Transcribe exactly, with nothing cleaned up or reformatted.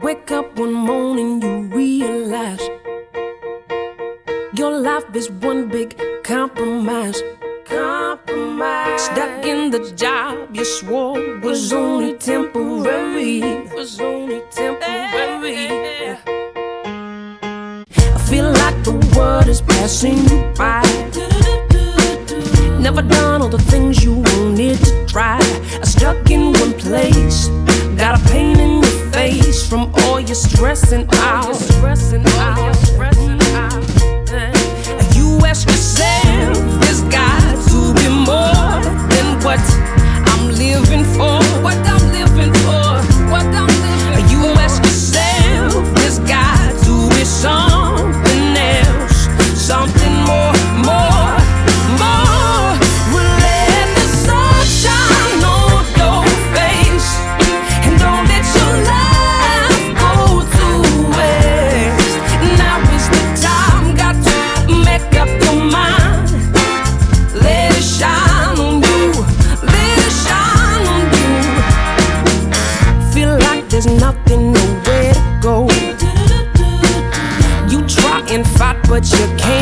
Wake up one morning, you realize your life is one big compromise. Compromise. Stuck in the job you swore was only temporary. Was only temporary. I feel like the world is passing you by. Never done all the things you wanted to try. Stuck in one place, got a pain in your face from all your stressing out. You ask yourself, there's got to be more than what I'm living for. What I'm living for. What I'm living for. You ask yourself, there's got to be something else, something more, more, more. Well, let the sun shine on your face, and don't let your life go to waste. Now is the time, got to make up your mind. Let it shine on you, let it shine on you. Feel like there's nothing, nowhere to go. You try and fight, but you can't.